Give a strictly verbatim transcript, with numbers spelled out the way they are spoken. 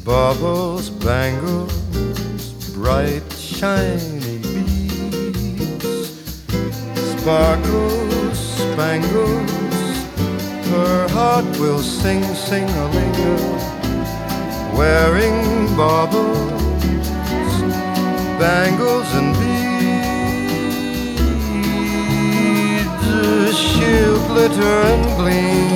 Baubles, bangles, bright shiny beads, sparkles, spangles, her heart will sing, sing-a-ling-a, wearing baubles, bangles and beads, she'll glitter and gleam